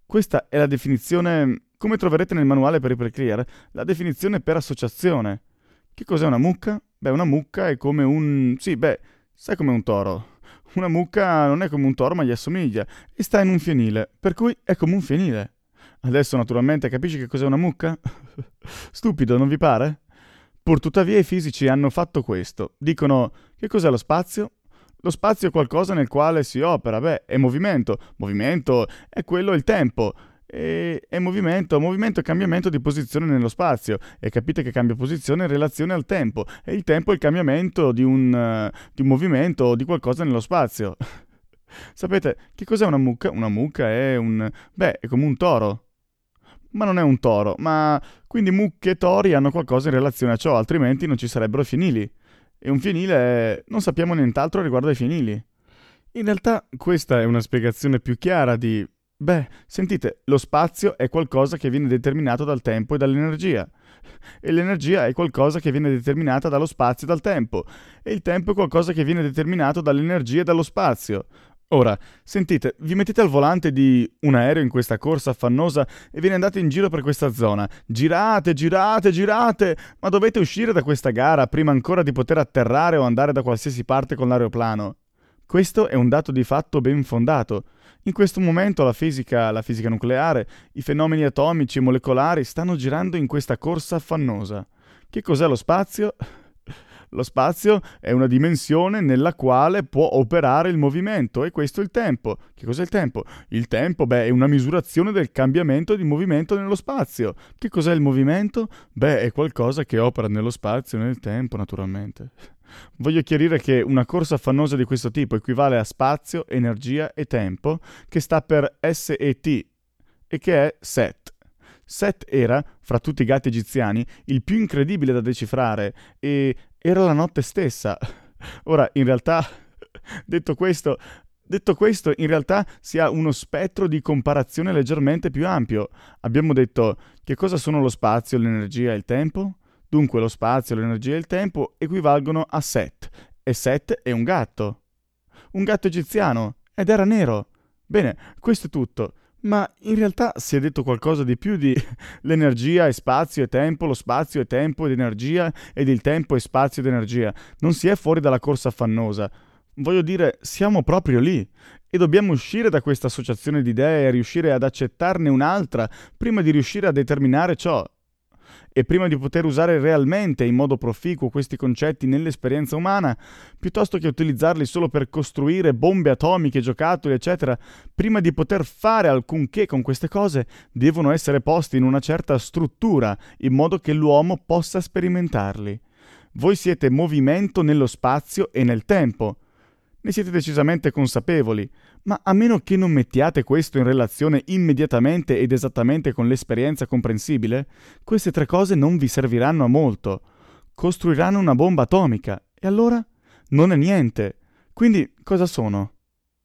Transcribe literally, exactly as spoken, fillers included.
Questa è la definizione, come troverete nel manuale per Hyperclear, la definizione per associazione. Che cos'è una mucca? Beh, una mucca è come un... sì, beh, sai come un toro. Una mucca non è come un toro, ma gli assomiglia e sta in un fienile, per cui è come un fienile. Adesso naturalmente capisci che cos'è una mucca? Stupido, non vi pare? Purtuttavia i fisici hanno fatto questo. Dicono, che cos'è lo spazio? Lo spazio è qualcosa nel quale si opera, beh, è movimento. Movimento è quello il tempo. E è movimento, movimento è cambiamento di posizione nello spazio. E capite che cambia posizione in relazione al tempo. E il tempo è il cambiamento di un, uh, di un movimento o di qualcosa nello spazio. Sapete, che cos'è una mucca? Una mucca è un... beh, è come un toro. Ma non è un toro, ma quindi mucche e tori hanno qualcosa in relazione a ciò, altrimenti non ci sarebbero fienili. E un fienile è... non sappiamo nient'altro riguardo ai fienili. In realtà questa è una spiegazione più chiara di... beh, sentite, lo spazio è qualcosa che viene determinato dal tempo e dall'energia. E l'energia è qualcosa che viene determinata dallo spazio e dal tempo. E il tempo è qualcosa che viene determinato dall'energia e dallo spazio. Ora, sentite, vi mettete al volante di un aereo in questa corsa affannosa e ve ne andate in giro per questa zona. Girate, girate, girate, ma dovete uscire da questa gara prima ancora di poter atterrare o andare da qualsiasi parte con l'aeroplano. Questo è un dato di fatto ben fondato. In questo momento la fisica, la fisica nucleare, i fenomeni atomici e molecolari stanno girando in questa corsa affannosa. Che cos'è lo spazio? Lo spazio è una dimensione nella quale può operare il movimento e questo è il tempo. Che cos'è il tempo? Il tempo, beh, è una misurazione del cambiamento di movimento nello spazio. Che cos'è il movimento? Beh, è qualcosa che opera nello spazio e nel tempo, naturalmente. Voglio chiarire che una corsa affannosa di questo tipo equivale a spazio, energia e tempo, che sta per S E T e che è Set. Set era, fra tutti i gatti egiziani, il più incredibile da decifrare e era la notte stessa. Ora, in realtà, detto questo, detto questo, in realtà si ha uno spettro di comparazione leggermente più ampio. Abbiamo detto che cosa sono lo spazio, l'energia e il tempo? Dunque lo spazio, l'energia e il tempo equivalgono a Set, e Set è un gatto. Un gatto egiziano, ed era nero. Bene, questo è tutto. Ma in realtà si è detto qualcosa di più di l'energia e spazio e tempo, lo spazio e tempo ed energia, ed il tempo e spazio ed energia. Non si è fuori dalla corsa affannosa. Voglio dire, siamo proprio lì. E dobbiamo uscire da questa associazione di idee e riuscire ad accettarne un'altra prima di riuscire a determinare ciò. E prima di poter usare realmente in modo proficuo questi concetti nell'esperienza umana, piuttosto che utilizzarli solo per costruire bombe atomiche, giocattoli, eccetera, prima di poter fare alcunché con queste cose, devono essere posti in una certa struttura, in modo che l'uomo possa sperimentarli. Voi siete movimento nello spazio e nel tempo. Ne siete decisamente consapevoli, ma a meno che non mettiate questo in relazione immediatamente ed esattamente con l'esperienza comprensibile, queste tre cose non vi serviranno a molto. Costruiranno una bomba atomica, e allora? Non è niente. Quindi cosa sono?